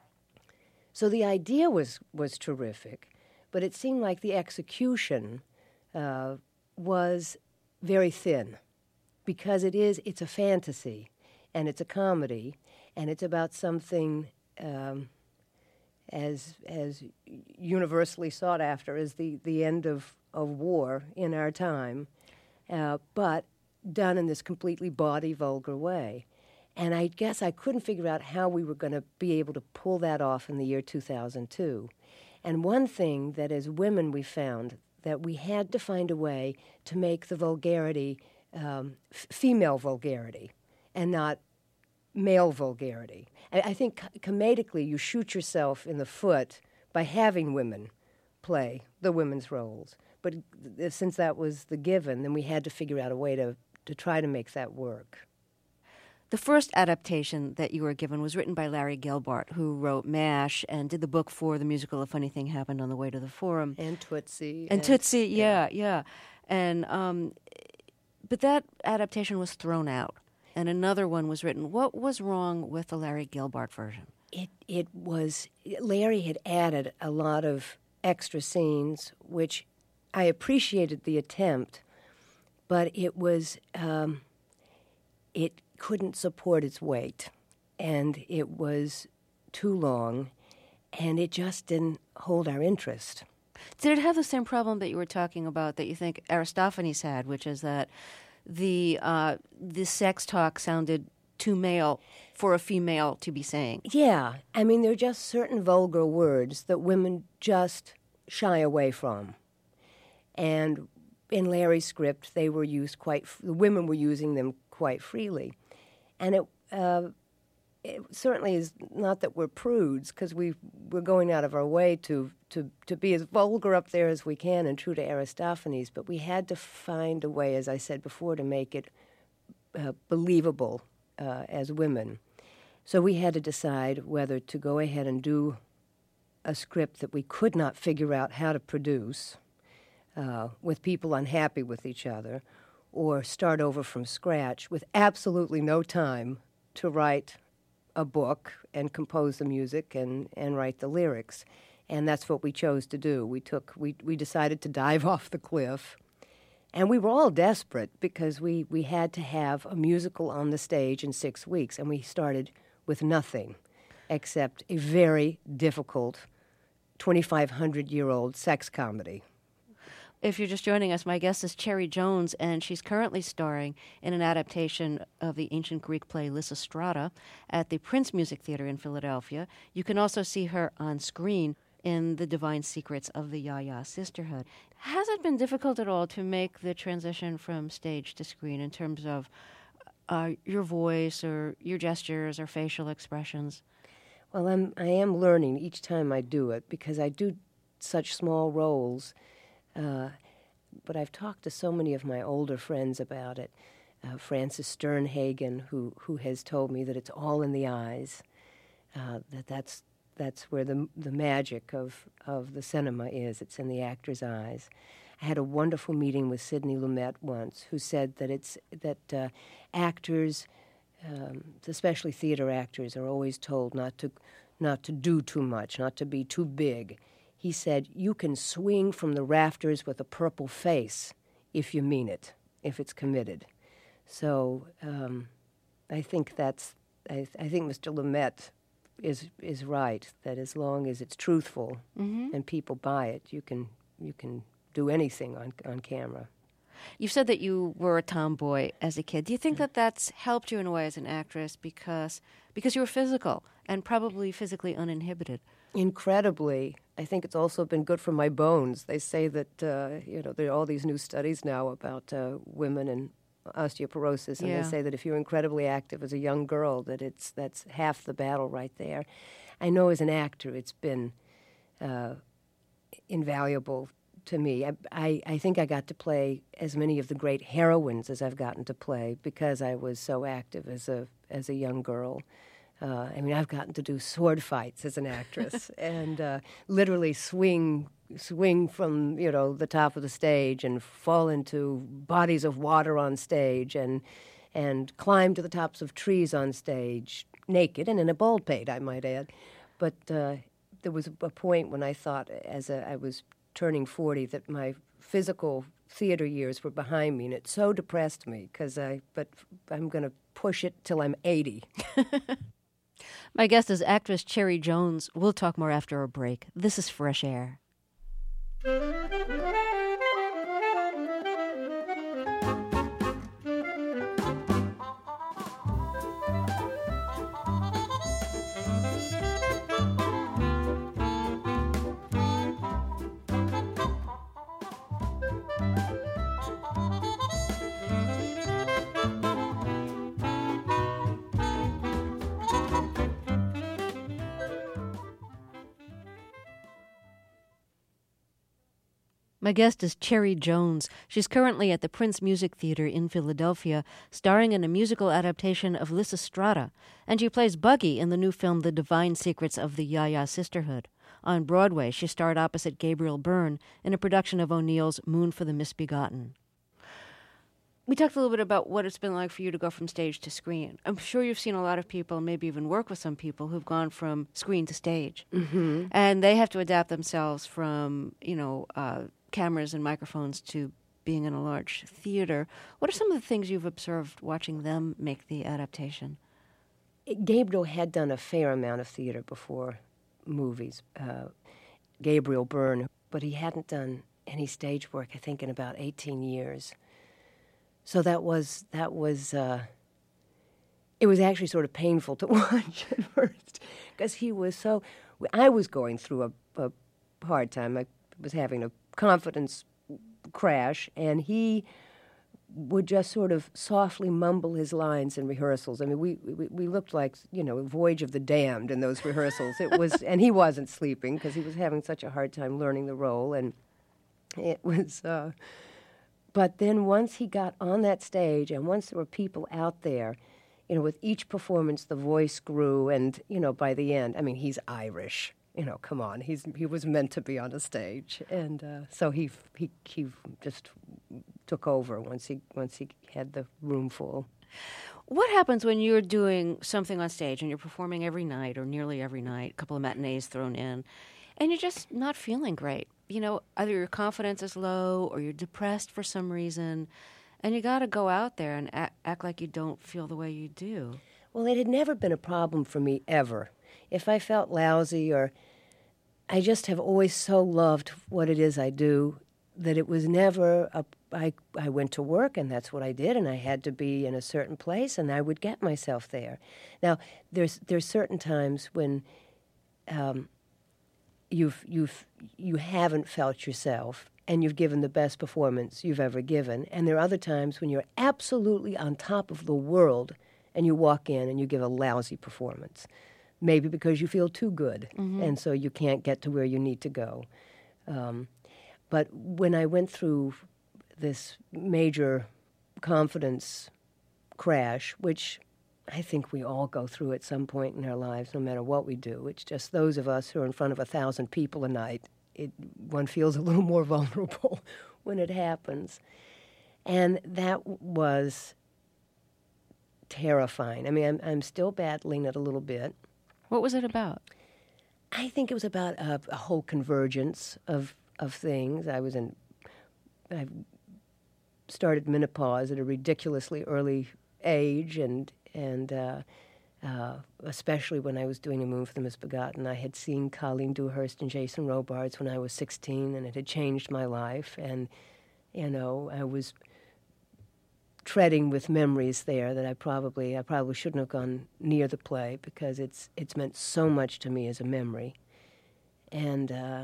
So the idea was, was terrific, but it seemed like the execution uh, was very thin, because it is, it's a fantasy, and it's a comedy, and it's about something um, as as universally sought after as the, the end of, of war in our time, uh, but done in this completely bawdy, vulgar way. And I guess I couldn't figure out how we were going to be able to pull that off in the year two thousand two. And one thing that as women we found that we had to find a way to make the vulgarity um, f- female vulgarity and not male vulgarity. I, I think com- comedically you shoot yourself in the foot by having women play the women's roles. But th- since that was the given, then we had to figure out a way to, to try to make that work. The first adaptation that you were given was written by Larry Gelbart, who wrote MASH and did the book for the musical A Funny Thing Happened on the Way to the Forum. And Tootsie. And, and Tootsie, yeah, yeah. yeah. And um, but that adaptation was thrown out, and another one was written. What was wrong with the Larry Gelbart version? It it was, Larry had added a lot of extra scenes, which I appreciated the attempt, but it was, um, it couldn't support its weight, and it was too long, and it just didn't hold our interest. Did it have the same problem that you were talking about that you think Aristophanes had, which is that the uh, the sex talk sounded too male for a female to be saying? Yeah. I mean, there are just certain vulgar words that women just shy away from. And in Larry's script, they were used quite, the women were using them quite freely. And it, uh, it certainly is not that we're prudes, because we, we're going out of our way to, to, to be as vulgar up there as we can and true to Aristophanes, but we had to find a way, as I said before, to make it uh, believable uh, as women. So we had to decide whether to go ahead and do a script that we could not figure out how to produce uh, with people unhappy with each other, or start over from scratch with absolutely no time to write a book and compose the music and, and write the lyrics. And that's what we chose to do. We took we, we decided to dive off the cliff. And we were all desperate because we, we had to have a musical on the stage in six weeks. And we started with nothing except a very difficult twenty-five hundred year old sex comedy. If you're just joining us, my guest is Cherry Jones, and she's currently starring in an adaptation of the ancient Greek play Lysistrata at the Prince Music Theater in Philadelphia. You can also see her on screen in The Divine Secrets of the Ya-Ya Sisterhood. Has it been difficult at all to make the transition from stage to screen in terms of uh, your voice or your gestures or facial expressions? Well, I'm, I am learning each time I do it because I do such small roles. Uh, but I've talked to so many of my older friends about it. Uh, Frances Sternhagen, who, who has told me that it's all in the eyes, uh, that that's, that's where the, the magic of, of the cinema is. It's in the actor's eyes. I had a wonderful meeting with Sidney Lumet once, who said that it's that uh, actors, um, especially theater actors, are always told not to not to do too much, not to be too big. He said, you can swing from the rafters with a purple face if you mean it, if it's committed. So um, I think that's I, I think Mister Lumet is is right, that as long as it's truthful mm-hmm. and people buy it, you can you can. do anything on on camera. You've said that you were a tomboy as a kid. Do you think that that's helped you in a way as an actress because because you were physical and probably physically uninhibited? Incredibly. I think it's also been good for my bones. They say that, uh, you know, there are all these new studies now about uh, women and osteoporosis, and yeah. they say that if you're incredibly active as a young girl, that it's that's half the battle right there. I know as an actor it's been uh, invaluable to me. I, I, I think I got to play as many of the great heroines as I've gotten to play because I was so active as a as a young girl. Uh, I mean, I've gotten to do sword fights as an actress and uh, literally swing swing from, you know, the top of the stage and fall into bodies of water on stage and and climb to the tops of trees on stage naked and in a bald pate, I might add. But uh, there was a point when I thought, as a, I was turning forty, that my physical theater years were behind me, and it so depressed me because I. But I'm going to push it till I'm eighty. My guest is actress Cherry Jones. We'll talk more after a break. This is Fresh Air. My guest is Cherry Jones. She's currently at the Prince Music Theater in Philadelphia, starring in a musical adaptation of Lysistrata, and she plays Buggy in the new film The Divine Secrets of the Ya-Ya Sisterhood. On Broadway, she starred opposite Gabriel Byrne in a production of O'Neill's Moon for the Misbegotten. We talked a little bit about what it's been like for you to go from stage to screen. I'm sure you've seen a lot of people, maybe even work with some people, who've gone from screen to stage. Mm-hmm. And they have to adapt themselves from, you know, uh, cameras and microphones to being in a large theater. What are some of the things you've observed watching them make the adaptation? Gabriel had done a fair amount of theater before movies, uh, Gabriel Byrne, but he hadn't done any stage work, I think, in about eighteen years. So that was, that was, uh, it was actually sort of painful to watch at first, because he was so, I was going through a, a hard time. I was having a confidence crash, and he would just sort of softly mumble his lines in rehearsals. I mean, we, we, we looked like, you know, Voyage of the Damned in those rehearsals. It was, and he wasn't sleeping because he was having such a hard time learning the role, and it was, uh, but then once he got on that stage and once there were people out there, you know, with each performance the voice grew, and, you know, by the end, I mean, he's Irish. You know, come on, he's he was meant to be on a stage, and uh, so he he he just took over once he once he had the room full. What happens when you're doing something on stage and you're performing every night or nearly every night, a couple of matinees thrown in, and you're just not feeling great? You know, either your confidence is low or you're depressed for some reason, and you got to go out there and act, act like you don't feel the way you do. Well, it had never been a problem for me, ever. If I felt lousy, or I just have always so loved what it is I do that it was never a, I, I went to work, and that's what I did, and I had to be in a certain place, and I would get myself there. Now, there's there's certain times when um, you've you've you haven't felt yourself, and you've given the best performance you've ever given. And there are other times when you're absolutely on top of the world and you walk in and you give a lousy performance, maybe because you feel too good, mm-hmm. and so you can't get to where you need to go. Um, but when I went through this major confidence crash, which I think we all go through at some point in our lives, no matter what we do. It's just those of us who are in front of a thousand people a night, it, one feels a little more vulnerable when it happens. And that was terrifying. I mean, I'm, I'm still battling it a little bit. What was it about? I think it was about a, a whole convergence of, of things. I was in, I started menopause at a ridiculously early age, and and uh, uh, especially when I was doing A Moon for the Misbegotten. I had seen Colleen Dewhurst and Jason Robards when I was sixteen, and it had changed my life. And, you know, I was treading with memories there that I probably I probably shouldn't have gone near the play, because it's it's meant so much to me as a memory. And uh,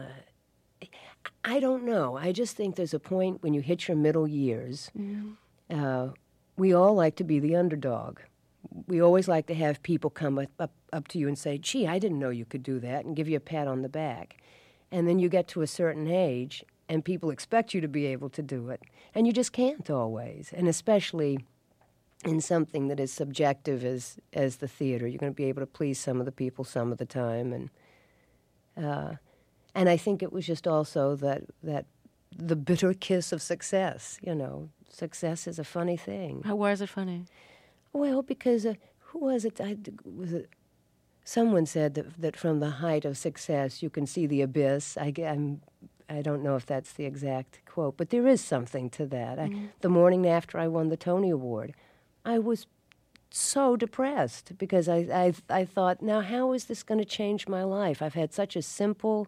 I don't know. I just think there's a point when you hit your middle years. Mm-hmm. Uh, we all like to be the underdog. We always like to have people come up, up, up to you and say, gee, I didn't know you could do that, and give you a pat on the back. And then you get to a certain age, and people expect you to be able to do it, and you just can't always. And especially in something that is subjective as, as the theater, you're going to be able to please some of the people some of the time. And uh, and I think it was just also that that the bitter kiss of success, you know. Success is a funny thing. How, why is it funny? Well, because uh, who was it? I, was it? Someone said that that from the height of success you can see the abyss. I, I'm, I don't know if that's the exact quote, but there is something to that. Mm-hmm. I, the morning after I won the Tony Award, I was so depressed because I, I, I thought, now how is this going to change my life? I've had such a simple,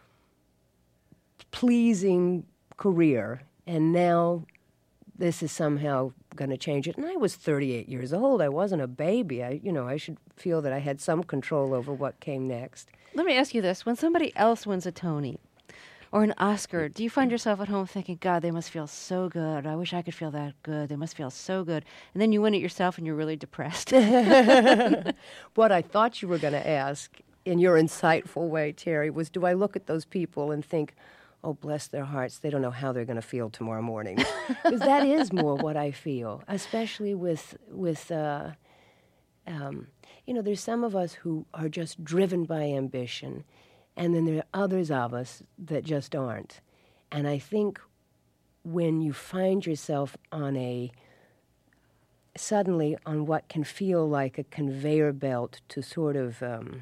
pleasing career, and now this is somehow going to change it. And I was thirty-eight years old. I wasn't a baby. I, you know, I should feel that I had some control over what came next. Let me ask you this. When somebody else wins a Tony or an Oscar, do you find yourself at home thinking, God, they must feel so good. I wish I could feel that good. They must feel so good. And then you win it yourself and you're really depressed. What I thought you were going to ask in your insightful way, Terry, was do I look at those people and think, oh, bless their hearts, they don't know how they're going to feel tomorrow morning. Because that is more what I feel, especially with, with uh, um, you know, there's some of us who are just driven by ambition, and then there are others of us that just aren't. And I think when you find yourself on a, suddenly on what can feel like a conveyor belt to sort of um,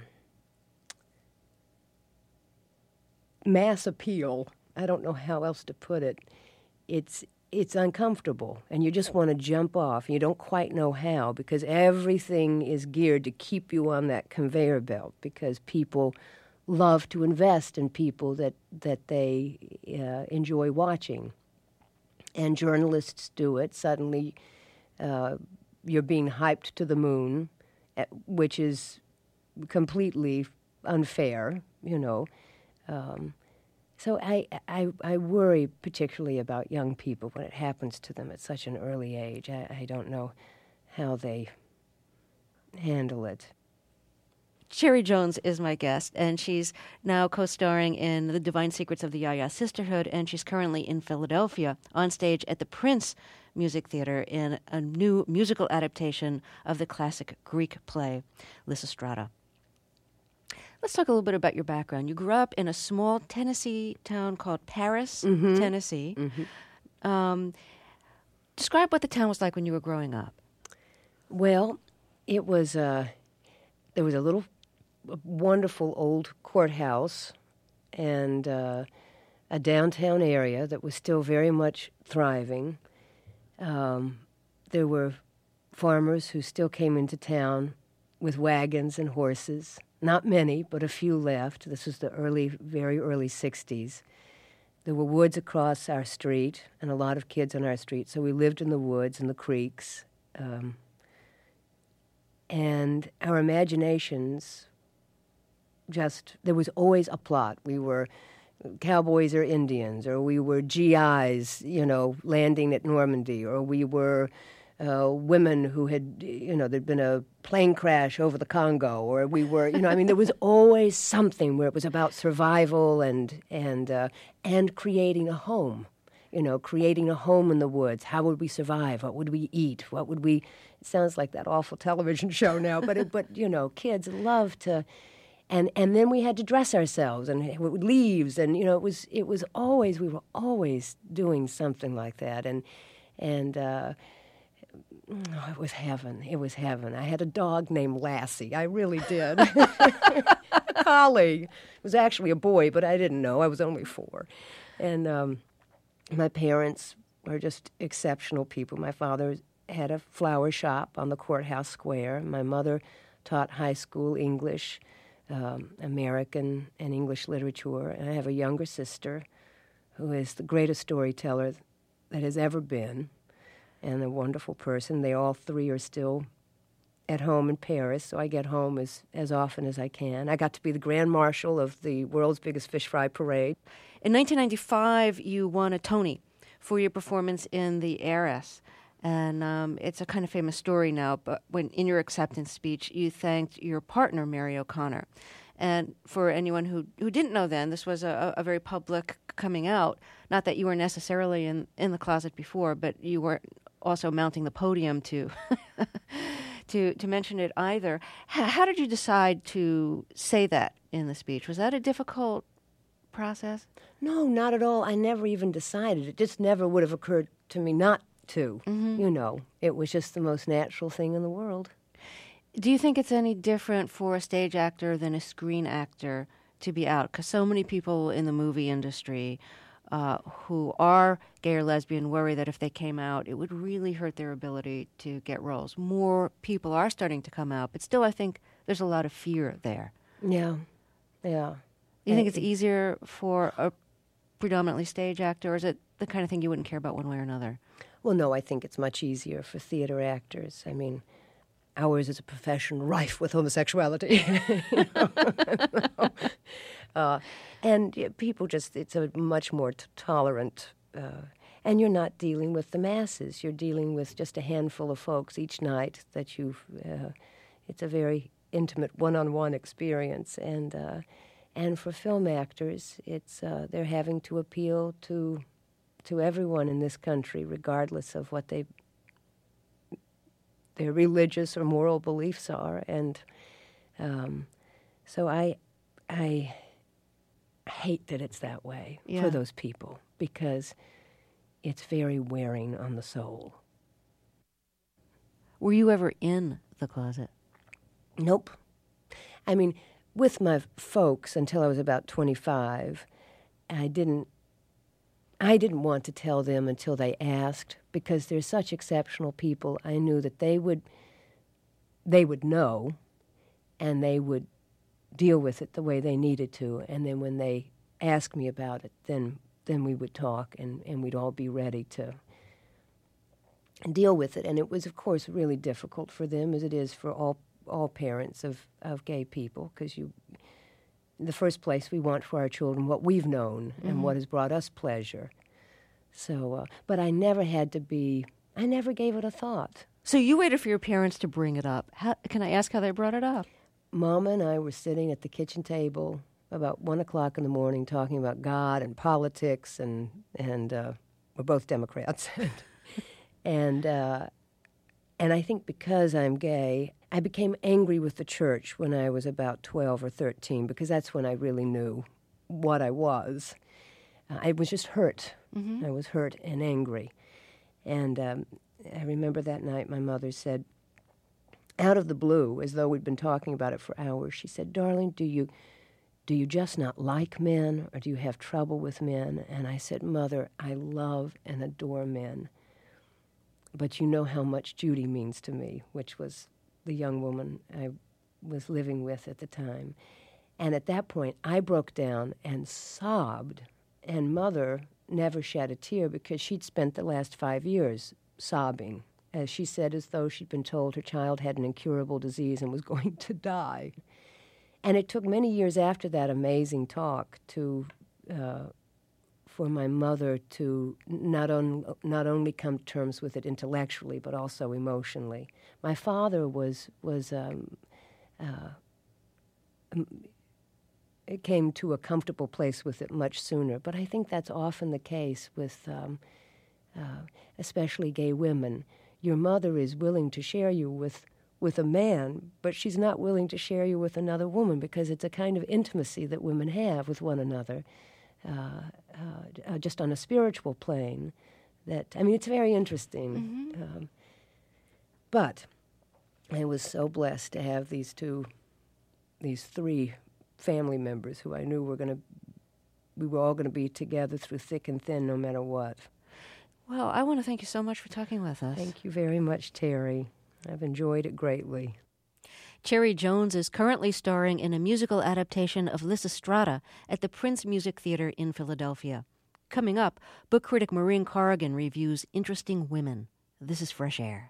mass appeal, I don't know how else to put it, it's it's uncomfortable, and you just want to jump off, and you don't quite know how, because everything is geared to keep you on that conveyor belt, because people love to invest in people that, that they uh, enjoy watching. And journalists do it. Suddenly uh, you're being hyped to the moon, which is completely unfair, you know. Um, so I, I I worry particularly about young people when it happens to them at such an early age. I, I don't know how they handle it. Cherry Jones is my guest, and she's now co-starring in The Divine Secrets of the Ya-Ya Sisterhood, and she's currently in Philadelphia on stage at the Prince Music Theater in a new musical adaptation of the classic Greek play, Lysistrata. Let's talk a little bit about your background. You grew up in a small Tennessee town called Paris, mm-hmm. Tennessee. Mm-hmm. Um, describe what the town was like when you were growing up. Well, it was, uh, there was a little a wonderful old courthouse and uh, a downtown area that was still very much thriving. Um, there were farmers who still came into town with wagons and horses. Not many, but a few left. This was the early, very early sixties. There were woods across our street and a lot of kids on our street, so we lived in the woods and the creeks. Um, and our imaginations just, there was always a plot. We were cowboys or Indians, or we were G Is, you know, landing at Normandy, or we were uh, women who had, you know, there'd been a plane crash over the Congo, or we were, you know, I mean, there was always something where it was about survival and and uh, and creating a home, you know, creating a home in the woods. How would we survive? What would we eat? What would we? It sounds like that awful television show now, but it, but you know, kids love to. And and then we had to dress ourselves and with leaves, and you know it was it was always we were always doing something like that, and and uh, oh, it was heaven. It was heaven. I had a dog named Lassie. I really did. A collie. It was actually a boy, but I didn't know. I was only four, and um, my parents were just exceptional people. My father had a flower shop on the courthouse square. My mother taught high school English. Um, American and English literature, and I have a younger sister who is the greatest storyteller that has ever been, and a wonderful person. They all three are still at home in Paris, so I get home as, as often as I can. I got to be the Grand Marshal of the world's biggest fish fry parade. In nineteen ninety-five, you won a Tony for your performance in The Heiress. And um, it's a kind of famous story now, but when in your acceptance speech, you thanked your partner, Mary O'Connor. And for anyone who, who didn't know then, this was a, a very public coming out. Not that you were necessarily in, in the closet before, but you were also mounting the podium to to to mention it either. H- how did you decide to say that in the speech? Was that a difficult process? No, not at all. I never even decided. It just never would have occurred to me not to. Mm-hmm. You know, it was just the most natural thing in the world. Do you think it's any different for a stage actor than a screen actor to be out? Because so many people in the movie industry uh, who are gay or lesbian worry that if they came out, it would really hurt their ability to get roles. More people are starting to come out, but still I think there's a lot of fear there. Yeah, yeah. Do you think it's easier for a predominantly stage actor, or is it the kind of thing you wouldn't care about one way or another? Well, no, I think it's much easier for theater actors. I mean, ours is a profession rife with homosexuality. you know? uh, and yeah, people just, it's a much more t- tolerant, uh, and you're not dealing with the masses. You're dealing with just a handful of folks each night that you've, uh, it's a very intimate one-on-one experience. And uh, and for film actors, it's uh, they're having to appeal to to everyone in this country, regardless of what they their religious or moral beliefs are, and um, so I I hate that it's that way yeah. for those people, because it's very wearing on the soul. Were you ever in the closet? Nope. I mean, with my folks until I was about twenty-five, I didn't. I didn't want to tell them until they asked, because they're such exceptional people. I knew that they would they would know, and they would deal with it the way they needed to. And then when they asked me about it, then then we would talk, and, and we'd all be ready to deal with it. And it was, of course, really difficult for them, as it is for all all parents of, of gay people, because you... in the first place, we want for our children what we've known mm-hmm. and what has brought us pleasure. So, uh, but I never had to be, I never gave it a thought. So you waited for your parents to bring it up. How, can I ask how they brought it up? Mama and I were sitting at the kitchen table about one o'clock in the morning talking about God and politics, and, and uh, we're both Democrats. and, uh, and I think because I'm gay, I became angry with the church when I was about twelve or thirteen, because that's when I really knew what I was. Uh, I was just hurt. Mm-hmm. I was hurt and angry. And um, I remember that night my mother said, out of the blue, as though we'd been talking about it for hours, she said, "Darling, do you do you just not like men, or do you have trouble with men?" And I said, "Mother, I love and adore men. But you know how much Judy means to me," which was the young woman I was living with at the time. And at that point, I broke down and sobbed, and Mother never shed a tear, because she'd spent the last five years sobbing, as she said, as though she'd been told her child had an incurable disease and was going to die. And it took many years after that amazing talk to uh, for my mother to not, on, not only come to terms with it intellectually, but also emotionally. My father was, was um, uh, um, it came to a comfortable place with it much sooner, but I think that's often the case with um, uh, especially gay women. Your mother is willing to share you with, with a man, but she's not willing to share you with another woman because it's a kind of intimacy that women have with one another. Uh, uh, just on a spiritual plane, that, I mean, it's very interesting. Mm-hmm. Um, but I was so blessed to have these two, these three family members who I knew were going to, we were all going to be together through thick and thin no matter what. Well, I want to thank you so much for talking with us. Thank you very much, Terry. I've enjoyed it greatly. Cherry Jones is currently starring in a musical adaptation of Lysistrata at the Prince Music Theater in Philadelphia. Coming up, book critic Maureen Corrigan reviews Interesting Women. This is Fresh Air.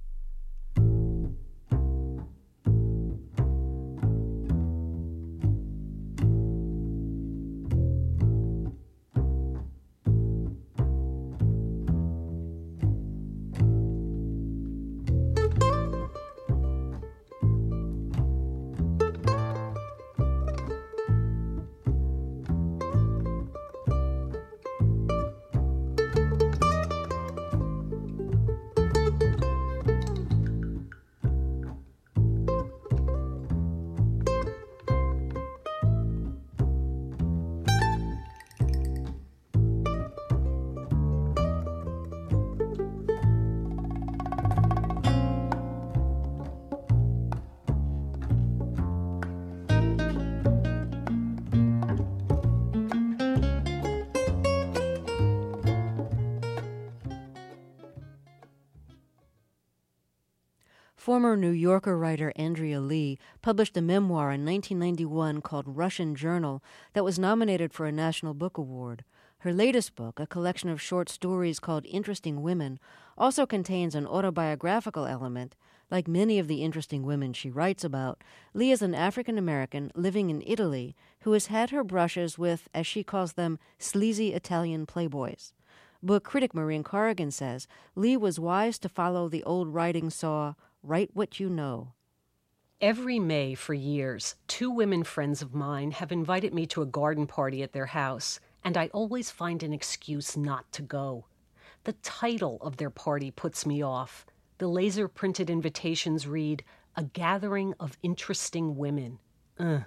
Former New Yorker writer Andrea Lee published a memoir in nineteen ninety-one called Russian Journal that was nominated for a National Book Award. Her latest book, a collection of short stories called Interesting Women, also contains an autobiographical element. Like many of the interesting women she writes about, Lee is an African-American living in Italy who has had her brushes with, as she calls them, sleazy Italian playboys. Book critic Maureen Corrigan says Lee was wise to follow the old writing saw, write what you know. Every May for years, two women friends of mine have invited me to a garden party at their house, and I always find an excuse not to go. The title of their party puts me off. The laser-printed invitations read, "A Gathering of Interesting Women." Ugh.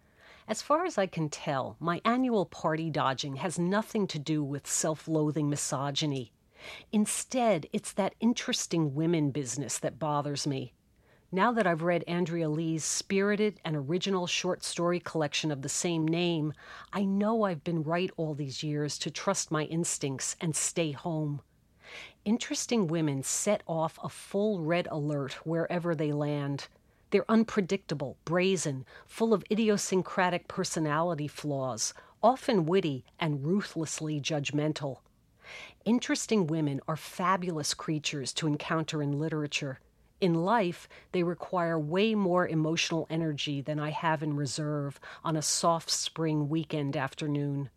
As far as I can tell, my annual party dodging has nothing to do with self-loathing misogyny. Instead, it's that interesting women business that bothers me. Now that I've read Andrea Lee's spirited and original short story collection of the same name, I know I've been right all these years to trust my instincts and stay home. Interesting women set off a full red alert wherever they land. They're unpredictable, brazen, full of idiosyncratic personality flaws, often witty and ruthlessly judgmental. Interesting women are fabulous creatures to encounter in literature. In life, they require way more emotional energy than I have in reserve on a soft spring weekend afternoon.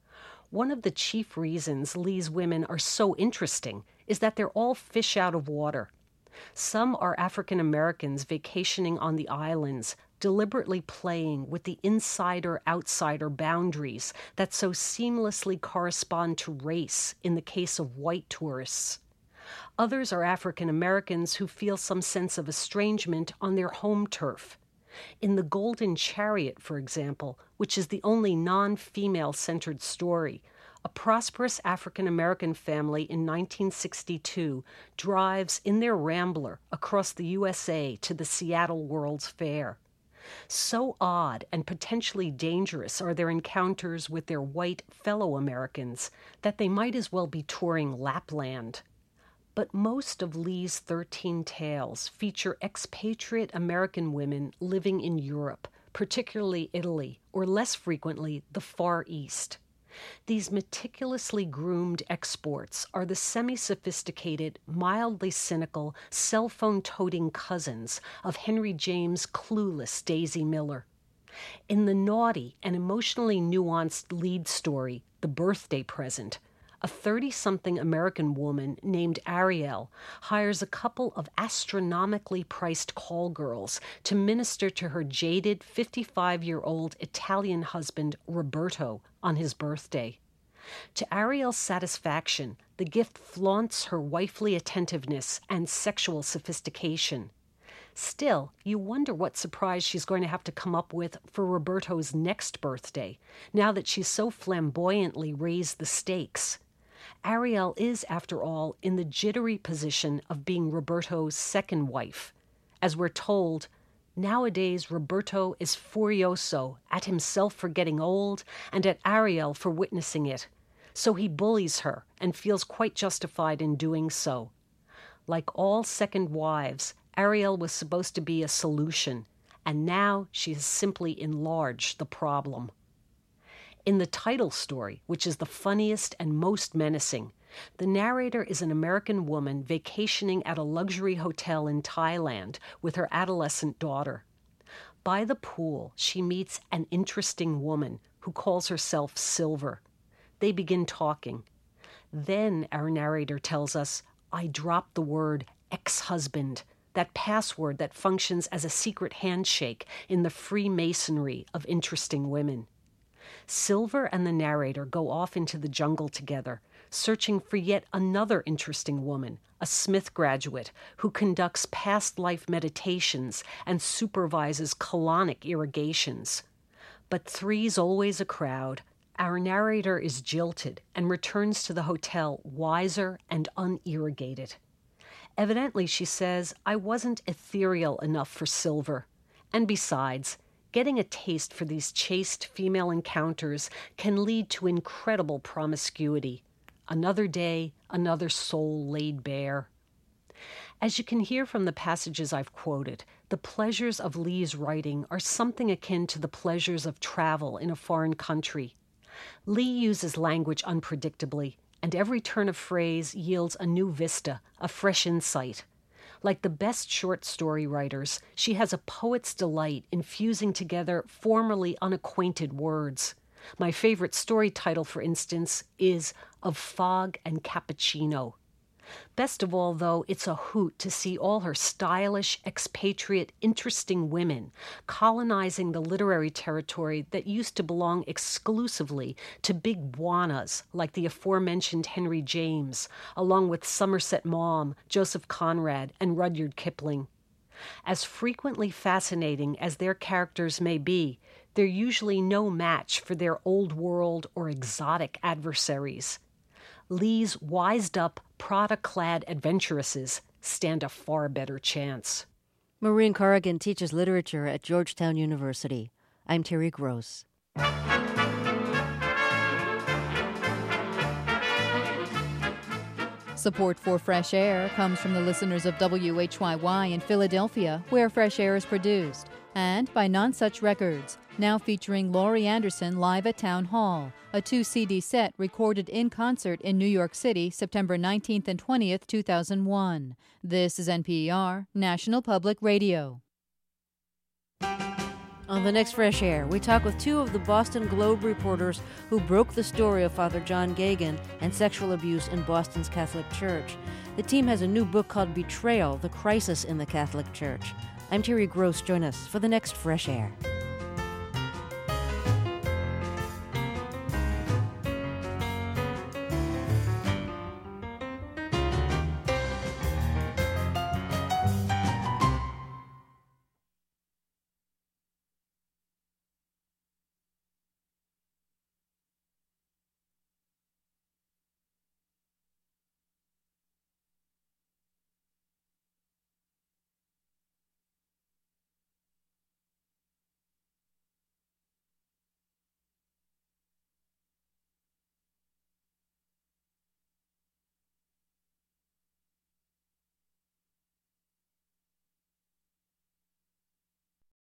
One of the chief reasons Lee's women are so interesting is that they're all fish out of water. Some are African Americans vacationing on the islands, deliberately playing with the insider-outsider boundaries that so seamlessly correspond to race in the case of white tourists. Others are African Americans who feel some sense of estrangement on their home turf. In The Golden Chariot, for example, which is the only non-female-centered story, a prosperous African-American family in nineteen sixty-two drives in their Rambler across the U S A to the Seattle World's Fair. So odd and potentially dangerous are their encounters with their white fellow Americans that they might as well be touring Lapland. But most of Lee's thirteen tales feature expatriate American women living in Europe, particularly Italy, or less frequently, the Far East. These meticulously groomed exports are the semi-sophisticated, mildly cynical, cell phone-toting cousins of Henry James' clueless Daisy Miller. In the naughty and emotionally nuanced lead story, The Birthday Present, a thirty-something American woman named Ariel hires a couple of astronomically priced call girls to minister to her jaded fifty-five-year-old Italian husband, Roberto, on his birthday. To Ariel's satisfaction, the gift flaunts her wifely attentiveness and sexual sophistication. Still, you wonder what surprise she's going to have to come up with for Roberto's next birthday, now that she's so flamboyantly raised the stakes. Ariel is, after all, in the jittery position of being Roberto's second wife. As we're told, nowadays Roberto is furioso at himself for getting old and at Ariel for witnessing it. So he bullies her and feels quite justified in doing so. Like all second wives, Ariel was supposed to be a solution, and now she has simply enlarged the problem. In the title story, which is the funniest and most menacing, the narrator is an American woman vacationing at a luxury hotel in Thailand with her adolescent daughter. By the pool, she meets an interesting woman who calls herself Silver. They begin talking. Then, our narrator tells us, I dropped the word ex-husband, that password that functions as a secret handshake in the Freemasonry of interesting women. Silver and the narrator go off into the jungle together, searching for yet another interesting woman, a Smith graduate who conducts past life meditations and supervises colonic irrigations. But three's always a crowd. Our narrator is jilted and returns to the hotel wiser and unirrigated. Evidently, she says, I wasn't ethereal enough for Silver. And besides, getting a taste for these chaste female encounters can lead to incredible promiscuity. Another day, another soul laid bare. As you can hear from the passages I've quoted, the pleasures of Lee's writing are something akin to the pleasures of travel in a foreign country. Lee uses language unpredictably, and every turn of phrase yields a new vista, a fresh insight. Like the best short story writers, she has a poet's delight in fusing together formerly unacquainted words. My favorite story title, for instance, is Of Fog and Cappuccino. Best of all, though, it's a hoot to see all her stylish, expatriate, interesting women colonizing the literary territory that used to belong exclusively to big buonas like the aforementioned Henry James, along with Somerset Maugham, Joseph Conrad, and Rudyard Kipling. As frequently fascinating as their characters may be, they're usually no match for their old world or exotic adversaries. Lee's wised-up, Prada-clad adventuresses stand a far better chance. Maureen Corrigan teaches literature at Georgetown University. I'm Terry Gross. Support for Fresh Air comes from the listeners of W H Y Y in Philadelphia, where Fresh Air is produced, and by Nonsuch Records, now featuring Laurie Anderson live at Town Hall, a two-C D set recorded in concert in New York City, September nineteenth and twentieth, two thousand one. This is N P R, National Public Radio. On the next Fresh Air, we talk with two of the Boston Globe reporters who broke the story of Father John Geoghegan and sexual abuse in Boston's Catholic Church. The team has a new book called Betrayal, The Crisis in the Catholic Church. I'm Terry Gross. Join us for the next Fresh Air.